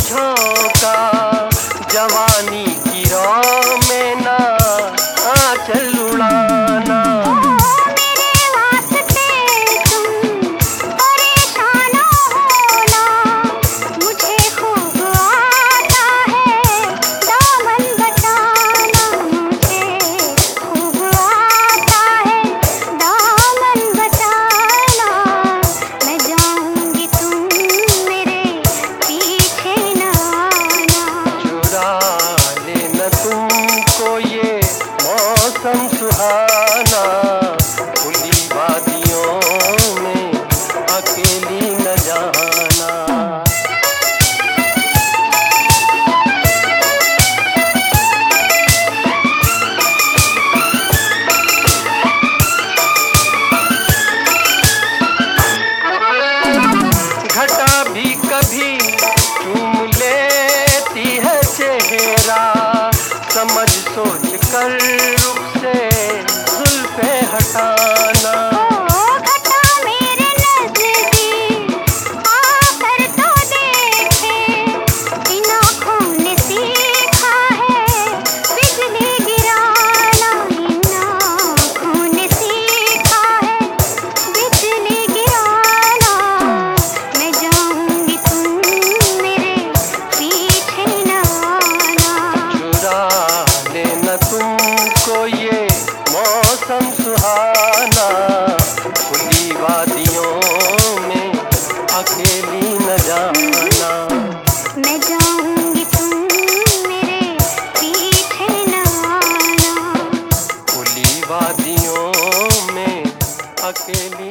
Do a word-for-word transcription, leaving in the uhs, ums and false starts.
झोंका, जवानी की रौ में ना आंचल उड़ाना। मौसम सुहाना, खुली वादियों में अकेली न जाना। घटा भी कभी चूम लेती है चेहरा, समझ सोच कर रुख से जुल्फे हटाना। घटा मेरे नज़दीक आकर तो देखे, इन आँखों ने सीखा है बिजली गिराना। इन आँखों ने सीखा है बिजली गिराना। मैं जाऊंगी तुम मेरे पीछे न आना। चुरा लेना तुमको ये मौसम सुहाना, खुली वादियों में अकेली न जाना। मैं जाऊंगी तुम मेरे पीछे न आना। खुली वादियों में अकेली